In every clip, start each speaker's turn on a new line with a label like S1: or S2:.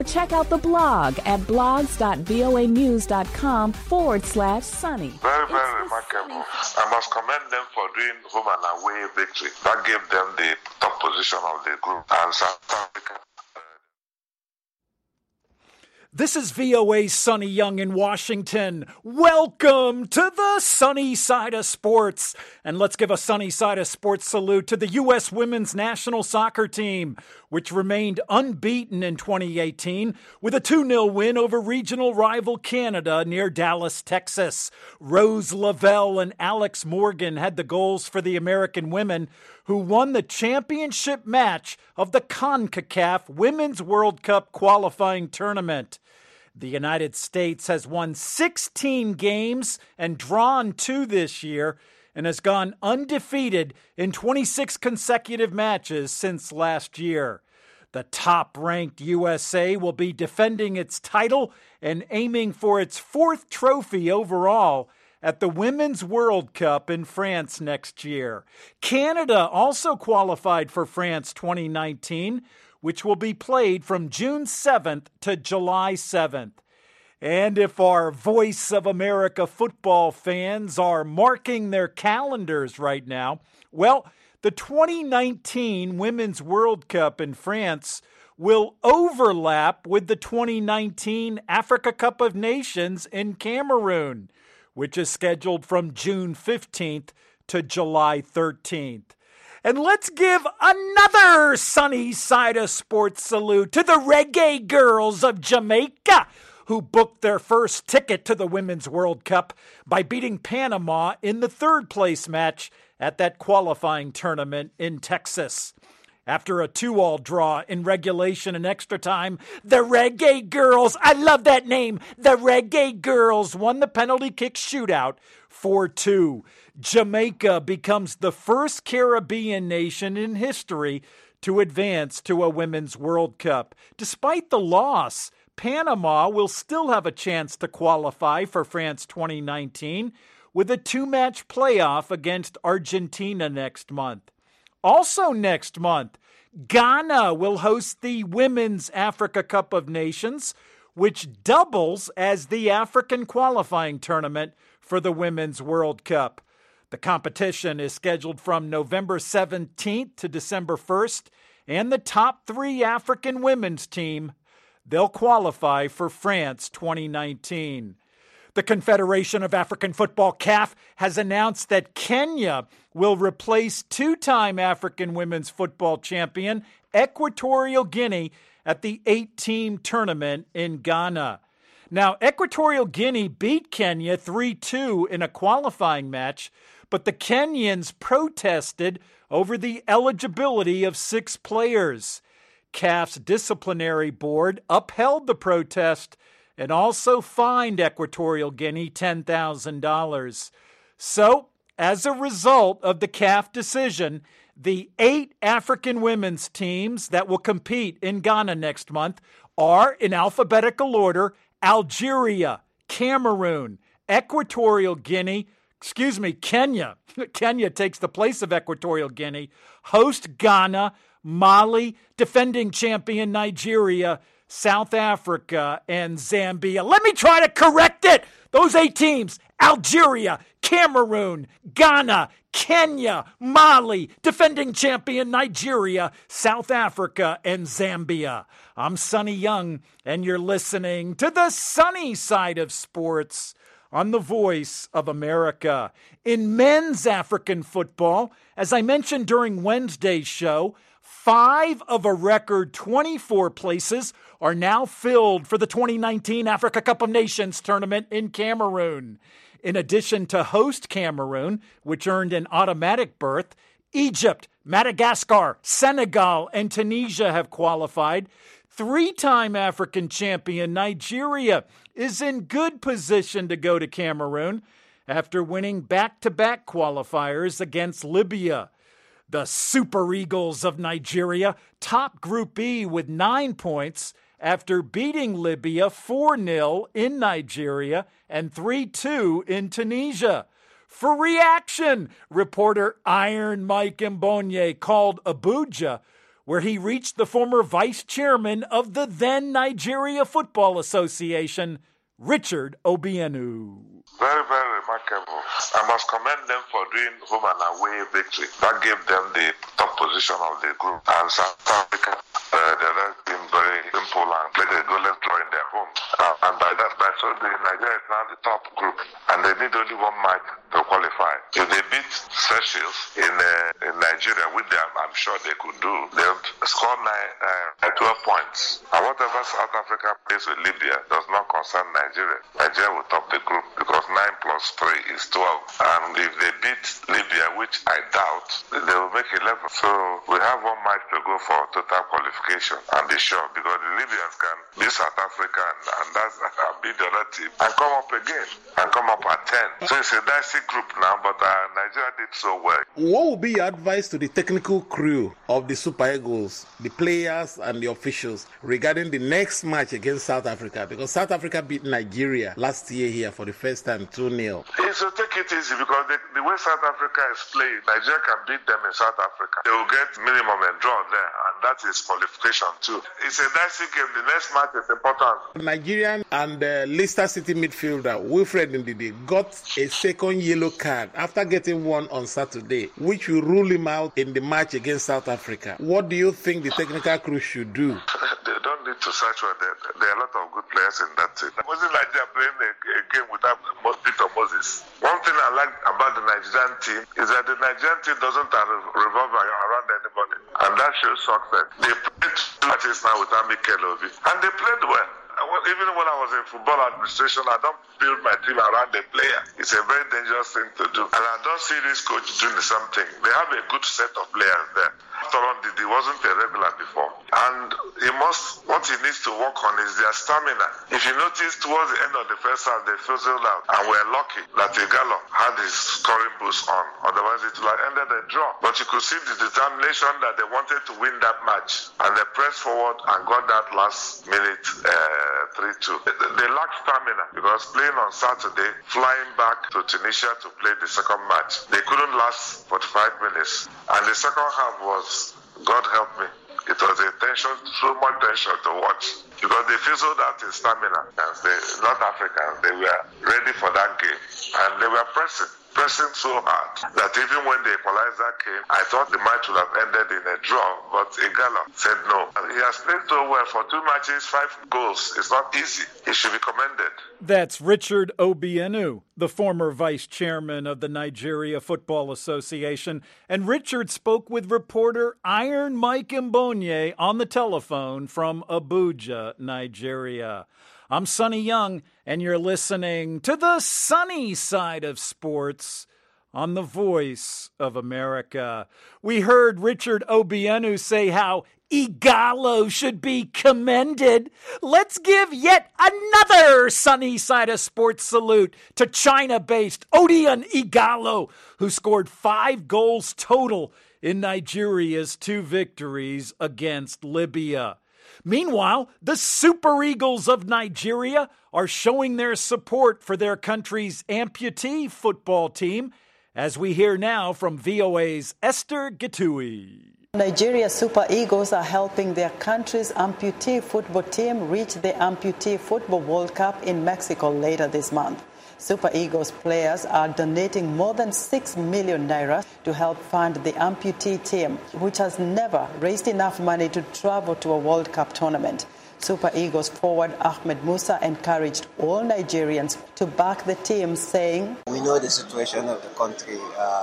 S1: Check out the blog at blogs.voanews.com/sunny.
S2: Very, very remarkable. I must commend them for doing home and away victory. That gave them the top position of the group. And South Africa.
S3: This is VOA's Sonny Young in Washington. Welcome to the sunny side of sports. And let's give a sunny side of sports salute to the U.S. women's national soccer team, which remained unbeaten in 2018 with a 2-0 win over regional rival Canada near Dallas, Texas. Rose Lavelle and Alex Morgan had the goals for the American women, who won the championship match of the CONCACAF Women's World Cup qualifying tournament. The United States has won 16 games and drawn 2 this year and has gone undefeated in 26 consecutive matches since last year. The top-ranked USA will be defending its title and aiming for its 4th trophy overall at the Women's World Cup in France next year. Canada also qualified for France 2019, which will be played from June 7th to July 7th. And if our Voice of America football fans are marking their calendars right now, well, the 2019 Women's World Cup in France will overlap with the 2019 Africa Cup of Nations in Cameroon, which is scheduled from June 15th to July 13th. And let's give another sunny side of sports salute to the Reggae Girls of Jamaica, who booked their first ticket to the Women's World Cup by beating Panama in the 3rd place match at that qualifying tournament in Texas. After a 2-all draw in regulation and extra time, the Reggae Girls, I love that name, the Reggae Girls won the penalty kick shootout 4-2. Jamaica becomes the first Caribbean nation in history to advance to a Women's World Cup. Despite the loss, Panama will still have a chance to qualify for France 2019 with a 2-match playoff against Argentina next month. Also next month, Ghana will host the Women's Africa Cup of Nations, which doubles as the African qualifying tournament for the Women's World Cup. The competition is scheduled from November 17th to December 1st, and the top 3 African women's team, they'll qualify for France 2019. The Confederation of African Football, CAF, has announced that Kenya will replace 2-time African women's football champion Equatorial Guinea at the 8-team tournament in Ghana. Now, Equatorial Guinea beat Kenya 3-2 in a qualifying match, but the Kenyans protested over the eligibility of 6 players. CAF's disciplinary board upheld the protest and also fined Equatorial Guinea $10,000. So, as a result of the CAF decision, the 8 African women's teams that will compete in Ghana next month are, in alphabetical order, Cameroon, Equatorial Guinea, Kenya. Kenya takes the place of Equatorial Guinea, host Ghana, Mali, defending champion Nigeria, South Africa, and Zambia. Let me try to correct it. Those 8 teams: Algeria, Cameroon, Ghana, Kenya, Mali, defending champion Nigeria, South Africa, and Zambia. I'm Sonny Young, and you're listening to the sunny side of sports on the Voice of America. In men's African football, as I mentioned during Wednesday's show, 5 of a record 24 places are now filled for the 2019 Africa Cup of Nations tournament in Cameroon. In addition to host Cameroon, which earned an automatic berth, Egypt, Madagascar, Senegal, and Tunisia have qualified. 3-time African champion Nigeria is in good position to go to Cameroon after winning back-to-back qualifiers against Libya. The Super Eagles of Nigeria top Group B with 9 points after beating Libya 4-0 in Nigeria and 3-2 in Tunisia. For reaction, reporter Iron Mike Mbonye called Abuja where he reached the former vice chairman of the then Nigeria Football Association, Richard Obienu.
S2: Very, very remarkable. I must commend them for doing home and away victory. That gave them the top position of the group. And South Africa, the rest team very simple and played a goalless draw in their home. And by so the Nigeria is now the top group. And they need only one match to qualify. If they beat Seychelles in Nigeria, with them, I'm sure they could do. They'll score 12 points. And whatever South Africa plays with Libya does not concern Nigeria. Nigeria will top the group because 9 plus 3 is 12. And if they beat Libya, which I doubt, they will make 11. So we have one match to go for total qualification and be sure, because the Libyans can beat South Africa and that's beat the other team and come up again and come up at 10. So it's a dicey group now, but Nigeria did so well.
S4: What would be your advice to the technical crew of the Super Eagles, the players and the officials, regarding the next match against South Africa? Because South Africa beat Nigeria last year here for the first time 2-0.
S2: So take it easy, because the way South Africa is playing, Nigeria can beat them in South Africa. They will get minimum a draw there, and that is qualification too. It's a dicey game. The next match is important.
S4: Nigerian and Leicester City midfielder Wilfred Ndidi got a second yellow card after getting one on Saturday, which will rule him out in the match against South Africa. What do you think the technical crew should do?
S2: They don't need to search for that. There are a lot of good players in that team. Wasn't Nigeria playing a game without Victor Moses? One thing I like about the Nigerian team is that the Nigerian team doesn't revolve around anybody, and that shows success. They played 2 matches now without Mikel Obi, and they played well. Even when I was in football administration, I don't build my team around the player. It's a very dangerous thing to do. And I don't see this coach doing the same thing. They have a good set of players there. After all, he wasn't a regular before. And what he needs to work on is their stamina. If you notice, towards the end of the first half, they fizzled out. And we're lucky that Igalo had his scoring boost on. Otherwise, it would have ended a draw. But you could see the determination that they wanted to win that match. And they pressed forward and got that last minute 3-2. They lacked stamina because playing on Saturday, flying back to Tunisia to play the second match, they couldn't last 45 minutes. And the second half was, God help me, it was so much tension to watch because they fizzled out in stamina. And North Africans, they were ready for that game and they were pressing so hard that even when the equalizer came, I thought the match would have ended in a draw, but Igalo said no. He has played so well for 2 matches, 5 goals. It's not easy. He should be commended.
S3: That's Richard Obienu, the former vice chairman of the Nigeria Football Association. And Richard spoke with reporter Iron Mike Mbonye on the telephone from Abuja, Nigeria. I'm Sonny Young, and you're listening to the sunny side of sports on the Voice of America. We heard Richard Obienu say how Igalo should be commended. Let's give yet another sunny side of sports salute to China-based Odion Igalo, who scored 5 goals total in Nigeria's 2 victories against Libya. Meanwhile, the Super Eagles of Nigeria are showing their support for their country's amputee football team, as we hear now from VOA's Esther Gitui.
S5: Nigeria's Super Eagles are helping their country's amputee football team reach the Amputee Football World Cup in Mexico later this month. Super Eagles players are donating more than 6 million naira to help fund the amputee team, which has never raised enough money to travel to a World Cup tournament. Super Eagles forward Ahmed Musa encouraged all Nigerians to back the team, saying,
S6: "We know the situation of the country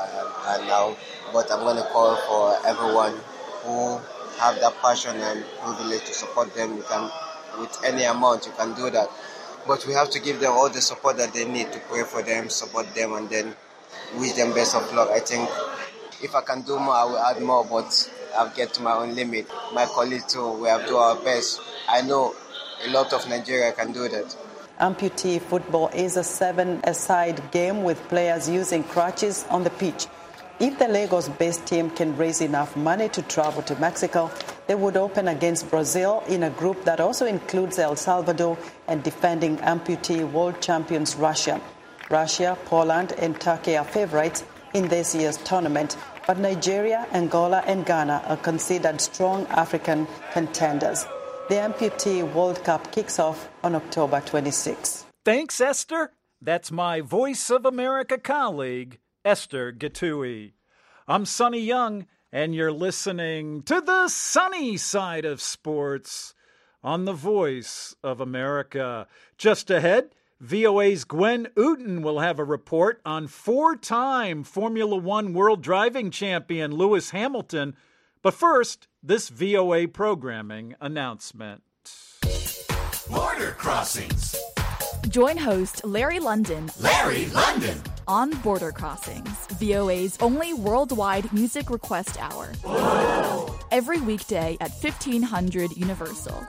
S6: and now, but I'm going to call for everyone who have that passion and privilege to support them. You can, with any amount, you can do that. But we have to give them all the support that they need to pray for them, support them, and then wish them best of luck. I think if I can do more, I will add more, but I'll get to my own limit. My colleagues too, we have to do our best. I know a lot of Nigeria can do that."
S5: Amputee football is a 7-a-side game with players using crutches on the pitch. If the Lagos-based team can raise enough money to travel to Mexico, they would open against Brazil in a group that also includes El Salvador and defending amputee world champions Russia. Russia, Poland, and Turkey are favorites, in this year's tournament, but Nigeria, Angola and Ghana are considered strong African contenders. The Amputee World Cup kicks off on October 26.
S3: Thanks, Esther. That's my Voice of America colleague, Esther Gatui. I'm Sonny Young, and you're listening to the sunny side of sports on the Voice of America. Just ahead, VOA's Gwen Uten will have a report on four-time Formula One World Driving Champion Lewis Hamilton. But first, this VOA programming announcement.
S7: Border Crossings.
S8: Join host Larry London.
S7: Larry London.
S8: On Border Crossings, VOA's only worldwide music request hour.
S7: Whoa.
S8: Every weekday at 1500 Universal.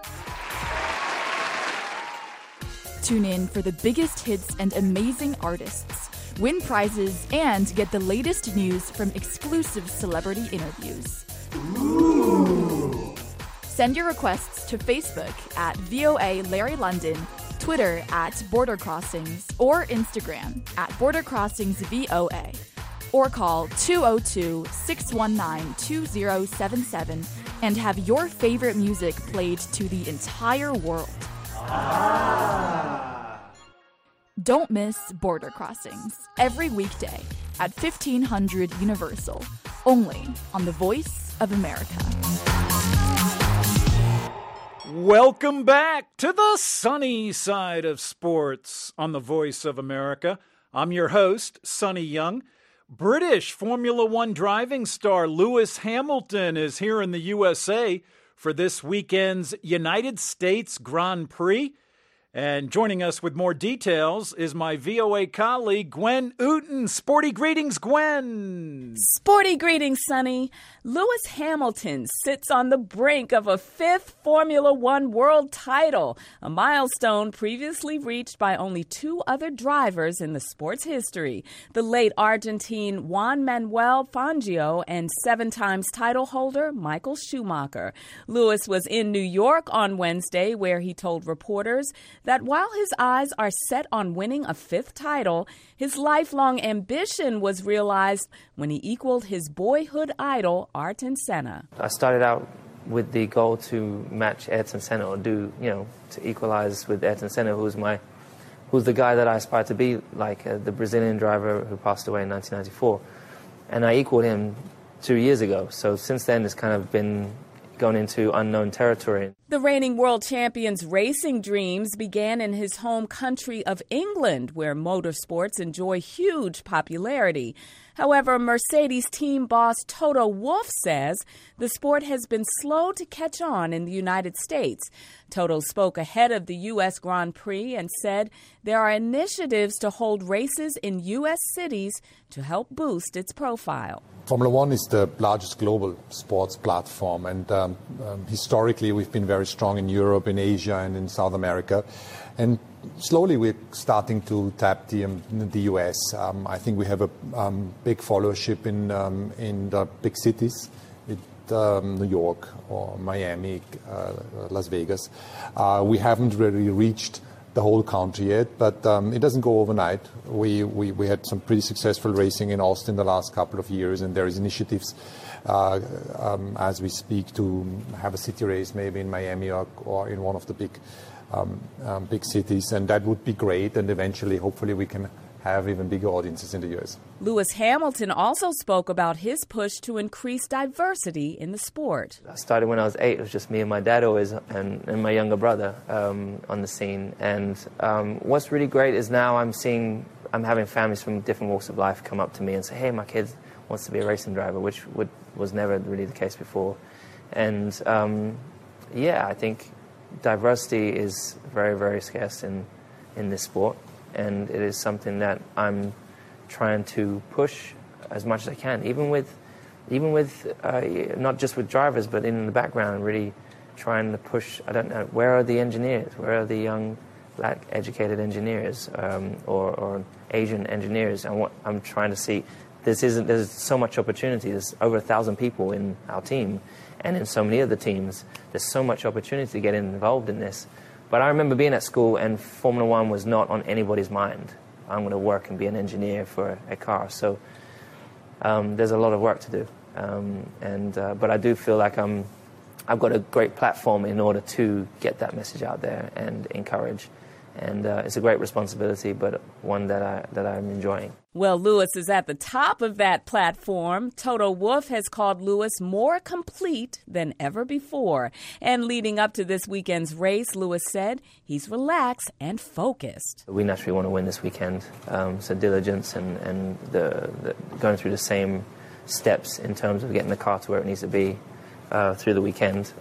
S8: Tune in for the biggest hits and amazing artists, win prizes, and get the latest news from exclusive celebrity interviews.
S7: Ooh.
S8: Send your requests to Facebook at VOA Larry London, Twitter at Border Crossings, or Instagram at Border Crossings VOA, or call 202-619-2077 and have your favorite music played to the entire world. Don't miss Border Crossings every weekday at 1500 Universal, only on the Voice of America.
S3: Welcome back to the sunny side of sports on the Voice of America. I'm your host, Sonny Young. British Formula One driving star Lewis Hamilton is here in the USA for this weekend's United States Grand Prix. And joining us with more details is my VOA colleague, Gwen Uten. Sporty greetings, Gwen.
S1: Sporty greetings, Sonny. Lewis Hamilton sits on the brink of a fifth Formula One world title, a milestone previously reached by only two other drivers in the sport's history, the late Argentine Juan Manuel Fangio and seven-times title holder Michael Schumacher. Lewis was in New York on Wednesday, where he told reporters that while his eyes are set on winning a fifth title, his lifelong ambition was realized when he equaled his boyhood idol, Ayrton Senna.
S9: I started out with the goal to match Ayrton Senna, or to equalize with Ayrton Senna, who's the guy that I aspired to be like, the Brazilian driver who passed away in 1994. And I equaled him 2 years ago. So since then, it's kind of been gone into unknown territory.
S1: The reigning world champion's racing dreams began in his home country of England, where motorsports enjoy huge popularity. However, Mercedes team boss Toto Wolff says the sport has been slow to catch on in the United States. Toto spoke ahead of the U.S. Grand Prix and said there are initiatives to hold races in U.S. cities to help boost its profile.
S10: Formula One is the largest global sports platform, and historically we've been very strong in Europe, in Asia, and in South America. And slowly we're starting to tap the US. I think we have a big followership in the big cities, New York or Miami, Las Vegas. We haven't really reached the whole country yet, but it doesn't go overnight. We had some pretty successful racing in Austin the last couple of years, and there is initiatives as we speak to have a city race maybe in Miami or in one of the big cities, and that would be great, and eventually hopefully we can have even bigger audiences in the U.S.
S1: Lewis Hamilton also spoke about his push to increase diversity in the sport.
S9: I started when I was 8. It was just me and my dad always, and my younger brother on the scene. And what's really great is now I'm having families from different walks of life come up to me and say, hey, my kid wants to be a racing driver, which was never really the case before. And I think diversity is very, very scarce in this sport. And it is something that I'm trying to push as much as I can, even with not just with drivers, but in the background, really trying to push. I don't know, where are the engineers? Where are the young black educated engineers or Asian engineers? And what I'm trying to see, there's so much opportunity. There's over 1,000 people in our team, and in so many other teams. There's so much opportunity to get involved in this. But I remember being at school and Formula One was not on anybody's mind. I'm going to work and be an engineer for a car. So there's a lot of work to do. But I do feel like I've got a great platform in order to get that message out there and encourage. And it's a great responsibility, but one that I'm enjoying.
S1: Well, Lewis is at the top of that platform. Toto Wolff has called Lewis more complete than ever before. And leading up to this weekend's race, Lewis said he's relaxed and focused.
S9: We naturally want to win this weekend. So diligence and the going through the same steps in terms of getting the car to where it needs to be through the weekend.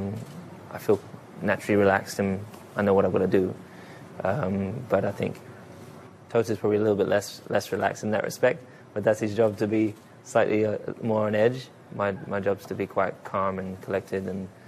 S9: I feel naturally relaxed and I know what I've got to do. But I think Toto's probably a little bit less relaxed in that respect, but that's his job to be slightly more on edge. My job's to be quite calm and collected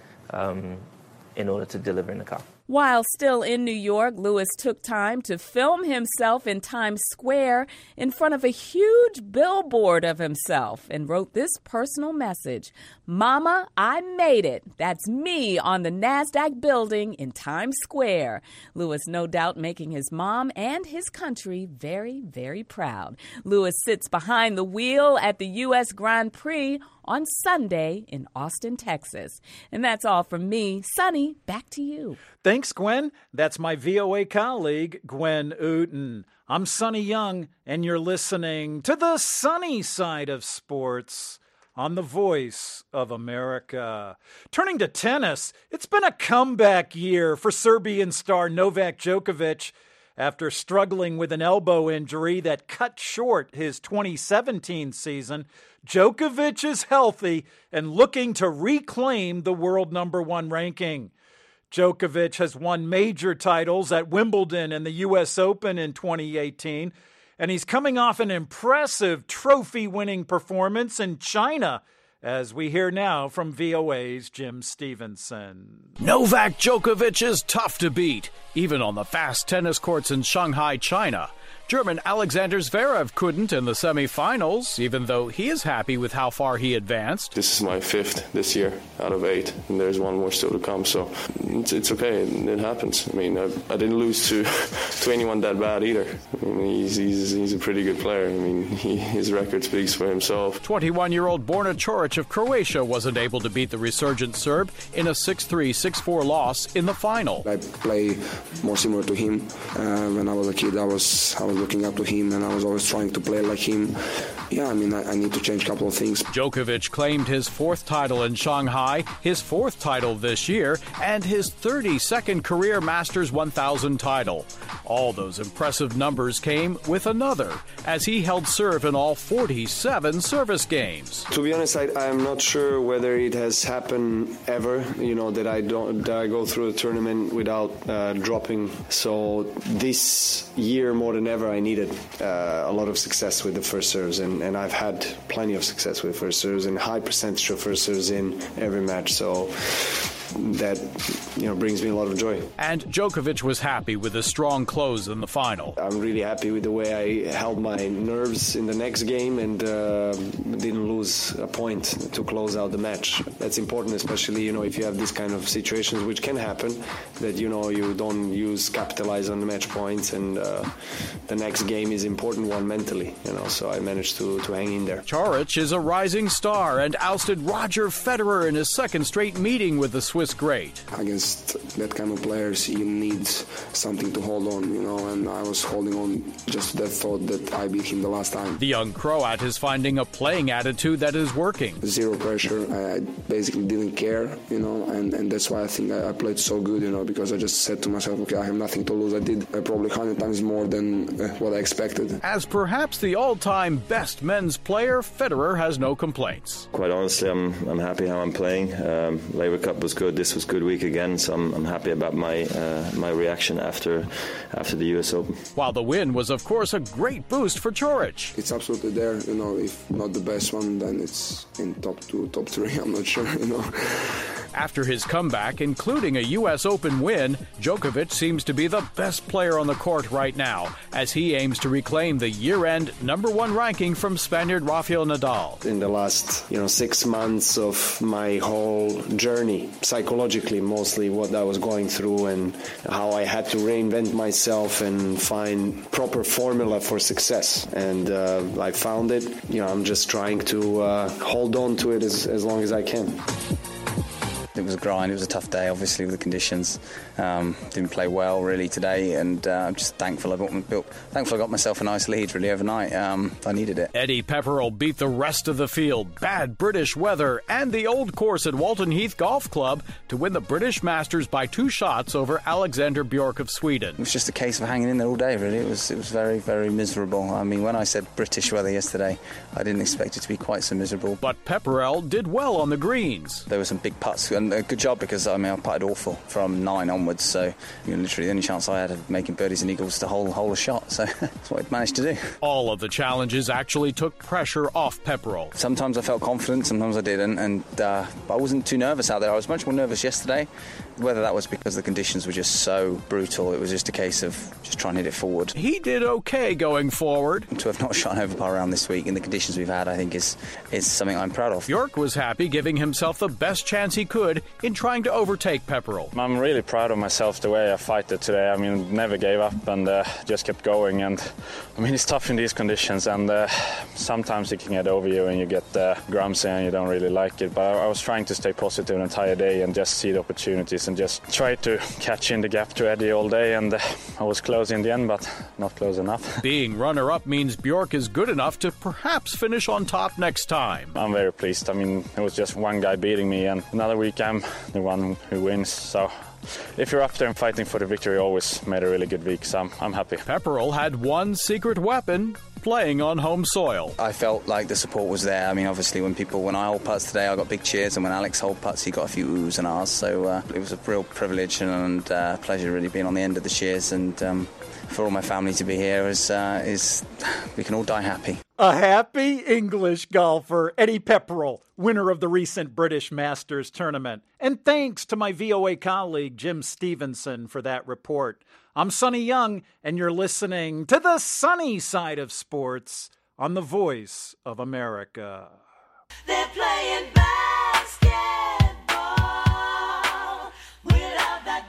S9: and in order to deliver in the car.
S1: While still in New York, Lewis took time to film himself in Times Square in front of a huge billboard of himself and wrote this personal message: "Mama, I made it. That's me on the NASDAQ building in Times Square." Lewis no doubt making his mom and his country very, very proud. Lewis sits behind the wheel at the U.S. Grand Prix on Sunday in Austin, Texas. And that's all from me. Sonny, back to you.
S3: Thanks, Gwen. That's my VOA colleague, Gwen Uten. I'm Sonny Young, and you're listening to the sunny side of sports on the Voice of America. Turning to tennis, it's been a comeback year for Serbian star Novak Djokovic. After struggling with an elbow injury that cut short his 2017 season, Djokovic is healthy and looking to reclaim the world #1 ranking. Djokovic has won major titles at Wimbledon and the U.S. Open in 2018, and he's coming off an impressive trophy-winning performance in China, as we hear now from VOA's Jim Stevenson.
S11: Novak Djokovic is tough to beat, even on the fast tennis courts in Shanghai, China. German Alexander Zverev couldn't in the semifinals, even though he is happy with how far he advanced.
S12: This is my 5th this year out of 8, and there's one more still to come, so it's okay. It happens. I mean, I didn't lose to anyone that bad either. I mean, he's a pretty good player. I mean, his record speaks for himself.
S11: 21-year-old Borna Coric of Croatia wasn't able to beat the resurgent Serb in a 6-3, 6-4 loss in the final.
S13: I play more similar to him. When I was a kid, I was looking up to him, and I was always trying to play like him. Yeah, I mean, I need to change a couple of things.
S11: Djokovic claimed his 4th title in Shanghai, his 4th title this year, and his 32nd career Masters 1000 title. All those impressive numbers came with another, as he held serve in all 47 service games.
S12: To be honest, I'm not sure whether it has happened ever, that I go through a tournament without dropping. So this year, more than ever, I needed a lot of success with the first serves, and I've had plenty of success with first serves and high percentage of first serves in every match. So that brings me a lot of joy.
S11: And Djokovic was happy with a strong close in the final.
S12: I'm really happy with the way I held my nerves in the next game and didn't lose a point to close out the match. That's important, especially if you have these kind of situations, which can happen, that you don't capitalize on the match points, and the next game is important one mentally. So I managed to hang in there.
S11: Coric is a rising star and ousted Roger Federer in his 2nd straight meeting with the Swiss great.
S13: Against that kind of players, you need something to hold on, and I was holding on just to that thought that I beat him the last time.
S11: The young Croat is finding a playing attitude that is working.
S13: Zero pressure. I basically didn't care, and that's why I think I played so good, because I just said to myself, okay, I have nothing to lose. I did probably 100 times more than what I expected.
S11: As perhaps the all-time best men's player, Federer has no complaints.
S12: Quite honestly, I'm happy how I'm playing. Labour Cup was good. This was a good week again, so I'm happy about my reaction after the US Open.
S11: While the win was, of course, a great boost for Coric.
S13: It's absolutely there, if not the best one, then it's in top 2, top 3, I'm not sure,
S11: After his comeback, including a U.S. Open win, Djokovic seems to be the best player on the court right now, as he aims to reclaim the year-end #1 ranking from Spaniard Rafael Nadal.
S12: In the last 6 months of my whole journey, psychologically mostly, what I was going through and how I had to reinvent myself and find proper formula for success. And I found it. I'm just trying to hold on to it as long as I can.
S14: It was a grind. It was a tough day, obviously, with the conditions. Didn't play well, really, today, and I'm just thankful I got myself a nice lead, really, overnight. I needed it.
S11: Eddie Pepperell beat the rest of the field, bad British weather, and the old course at Walton Heath Golf Club to win the British Masters by 2 shots over Alexander Bjork of Sweden.
S14: It was just a case of hanging in there all day, really. It was very, very miserable. I mean, when I said British weather yesterday, I didn't expect it to be quite so miserable.
S11: But Pepperell did well on the greens.
S14: There were some big putts, and a good job because, I putted awful from 9 onwards, so literally the only chance I had of making birdies and eagles to hole a shot, so that's what I managed to do.
S11: All of the challenges actually took pressure off Pepperell.
S14: Sometimes I felt confident, sometimes I didn't, and I wasn't too nervous out there. I was much more nervous yesterday. Whether that was because the conditions were just so brutal, it was just a case of just trying to hit it forward.
S11: He did okay going forward.
S14: To have not shot an over par round this week in the conditions we've had, I think is something I'm proud of.
S11: Bjork was happy, giving himself the best chance he could in trying to overtake Pepperell.
S15: I'm really proud of myself the way I fight it today. Never gave up and just kept going. And it's tough in these conditions, and sometimes it can get over you and you get grumpy and you don't really like it. But I was trying to stay positive the entire day and just see the opportunities and just try to catch in the gap to Eddie all day, and I was close in the end, but not close enough.
S11: Being runner-up means Bjork is good enough to perhaps finish on top next time.
S15: I'm very pleased. It was just one guy beating me, and another week I'm the one who wins, so if you're up there and fighting for the victory, always made a really good week, so I'm happy.
S11: Pepperell had one secret weapon: playing on home soil.
S14: I felt like the support was there. Obviously when I hold putts today, I got big cheers, and when Alex hold putts, he got a few oohs and ahs, so it was a real privilege and pleasure really being on the end of the cheers, and for all my family to be here is we can all die happy.
S3: A happy English golfer, Eddie Pepperell, winner of the recent British Masters tournament. And thanks to my VOA colleague, Jim Stevenson, for that report. I'm Sonny Young, and you're listening to the sunny side of sports on the Voice of America.
S16: They're playing basketball without that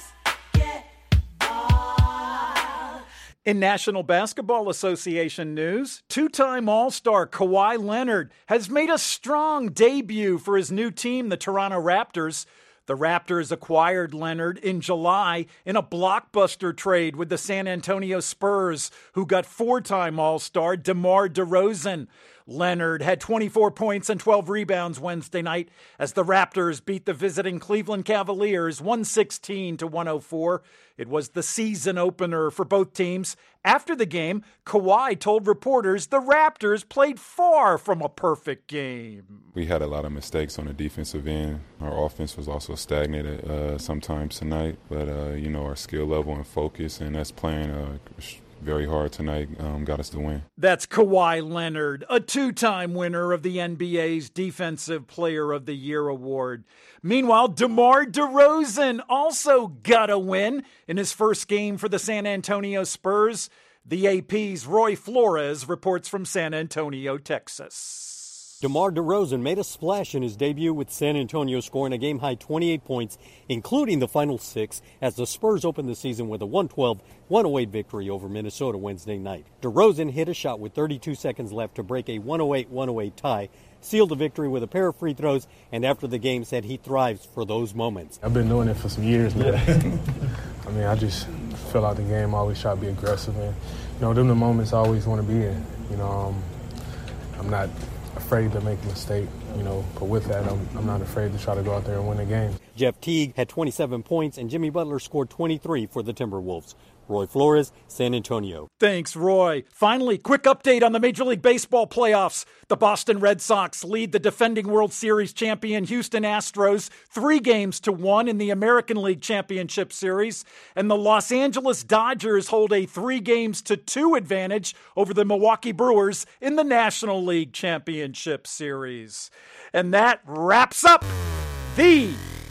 S16: basketball.
S3: In National Basketball Association news, 2-time All-Star Kawhi Leonard has made a strong debut for his new team, the Toronto Raptors. The Raptors acquired Leonard in July in a blockbuster trade with the San Antonio Spurs, who got 4-time All-Star DeMar DeRozan. Leonard had 24 points and 12 rebounds Wednesday night as the Raptors beat the visiting Cleveland Cavaliers 116-104. It was the season opener for both teams. After the game, Kawhi told reporters the Raptors played far from a perfect game.
S17: We had a lot of mistakes on the defensive end. Our offense was also stagnated sometimes tonight, but our skill level and focus and us playing very hard tonight got us the win.
S3: That's Kawhi Leonard, a 2-time winner of the NBA's Defensive Player of the Year award. Meanwhile, DeMar DeRozan also got a win in his first game for the San Antonio Spurs. The AP's Roy Flores reports from San Antonio, Texas.
S18: DeMar DeRozan made a splash in his debut with San Antonio, scoring a game-high 28 points, including the final 6, as the Spurs opened the season with a 112-108 victory over Minnesota Wednesday night. DeRozan hit a shot with 32 seconds left to break a 108-108 tie, sealed the victory with a pair of free throws, and after the game said he thrives for those moments.
S19: I've been doing it for some years now. I just fill out the game, always try to be aggressive, and them the moments I always want to be in. I'm not afraid to make a mistake, but with that, I'm not afraid to try to go out there and win the game.
S18: Jeff Teague had 27 points, and Jimmy Butler scored 23 for the Timberwolves. Roy Flores, San Antonio.
S3: Thanks, Roy. Finally, quick update on the Major League Baseball playoffs. The Boston Red Sox lead the defending World Series champion Houston Astros 3-1 in the American League Championship Series, and the Los Angeles Dodgers hold a 3-2 advantage over the Milwaukee Brewers in the National League Championship Series. And that wraps up the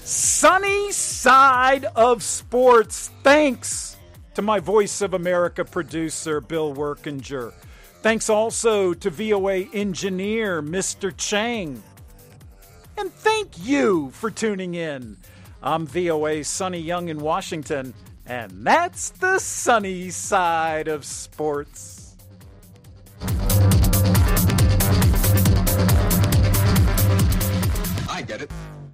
S3: Sunny Side of Sports. Thanks to my Voice of America producer, Bill Workinger. Thanks also to VOA engineer, Mr. Chang. And thank you for tuning in. I'm VOA's Sonny Young in Washington, and that's the sunny side of sports.
S7: I get it.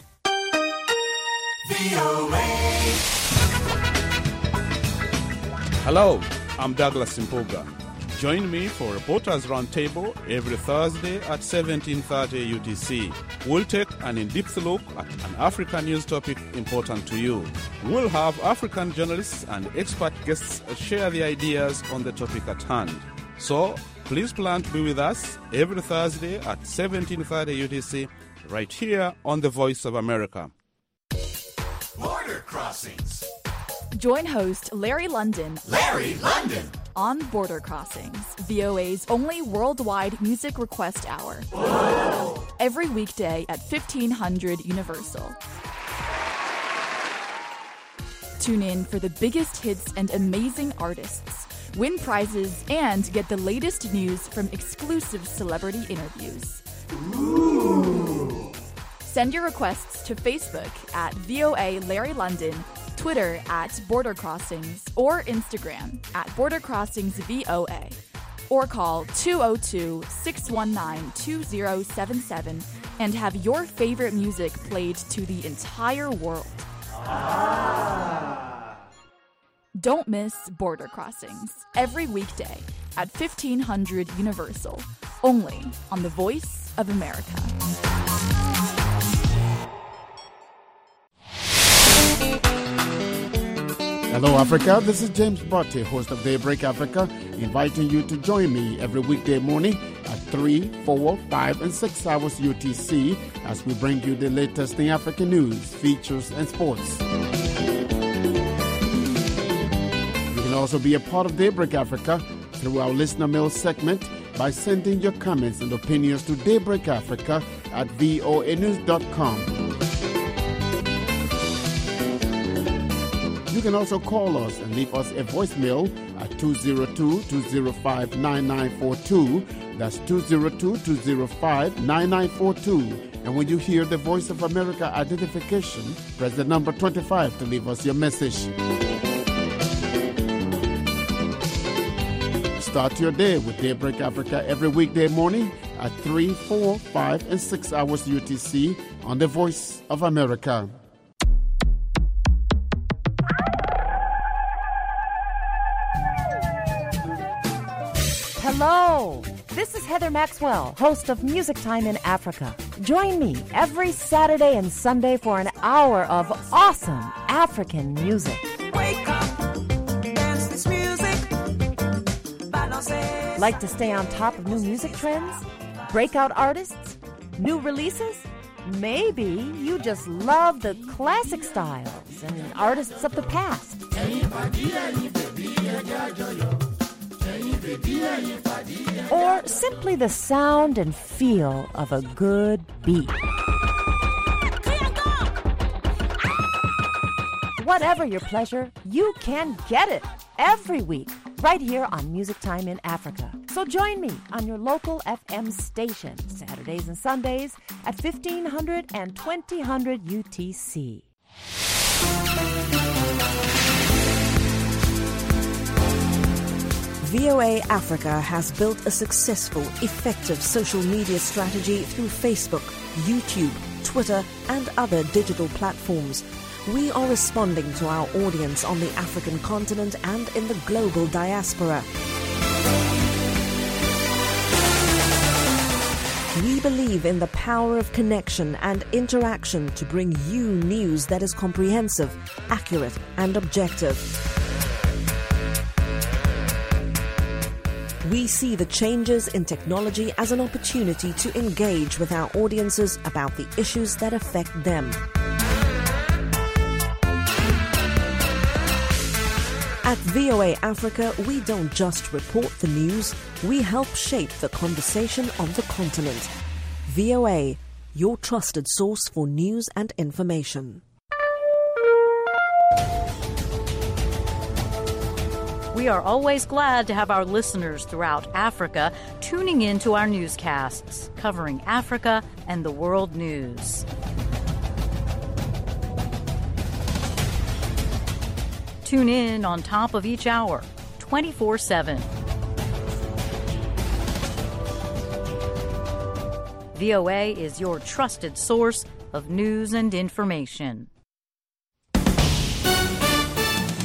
S20: Hello, I'm Douglas Simpuga. Join me for Reporters Roundtable every Thursday at 17:30 UTC. We'll take an in-depth look at an African news topic important to you. We'll have African journalists and expert guests share their ideas on the topic at hand. So, please plan to be with us every Thursday at 17:30 UTC right here on The Voice of America.
S7: Border Crossings.
S8: Join host Larry London.
S7: Larry London.
S8: On Border Crossings, VOA's only worldwide music request hour.
S7: Whoa.
S8: Every weekday at 1500 Universal. Tune in for the biggest hits and amazing artists. Win prizes and get the latest news from exclusive celebrity interviews.
S7: Ooh.
S8: Send your requests to Facebook at VOA Larry London, Twitter at Border Crossings, or Instagram at Border Crossings VOA. Or call 202-619-2077 and have your favorite music played to the entire world. Don't miss Border Crossings every weekday at 1500 Universal, only on The Voice of America.
S21: Hello, Africa. This is James Botte, host of Daybreak Africa, inviting you to join me every weekday morning at 3, 4, 5, and 6 hours UTC as we bring you the latest in African news, features, and sports. You can also be a part of Daybreak Africa through our listener mail segment by sending your comments and opinions to daybreakafrica@voanews.com. You can also call us and leave us a voicemail at 202-205-9942. That's 202-205-9942. And when you hear the Voice of America identification, press the number 25 to leave us your message. Start your day with Daybreak Africa every weekday morning at 3, 4, 5, and 6 hours UTC on the Voice of America.
S22: Hello, this is Heather Maxwell, host of Music Time in Africa. Join me every Saturday and Sunday for an hour of awesome African music.
S16: Wake up, dance this music.
S22: Like to stay on top of new music trends? Breakout artists? New releases? Maybe you just love the classic styles and artists of the past. Or simply the sound and feel of a good beat. Whatever your pleasure, you can get it every week right here on Music Time in Africa. So join me on your local FM station Saturdays and Sundays at 1500 and 2000 UTC.
S23: VOA Africa has built a successful, effective social media strategy through Facebook, YouTube, Twitter, and other digital platforms. We are responding to our audience on the African continent and in the global diaspora. We believe in the power of connection and interaction to bring you news that is comprehensive, accurate, and objective. We see the changes in technology as an opportunity to engage with our audiences about the issues that affect them. At VOA Africa, we don't just report the news, we help shape the conversation on the continent. VOA, your trusted source for news and information.
S2: we are always glad to have our listeners throughout Africa tuning in to our newscasts, covering Africa and the world news. Tune in on top of each hour, 24/7. VOA is your trusted source of news and information.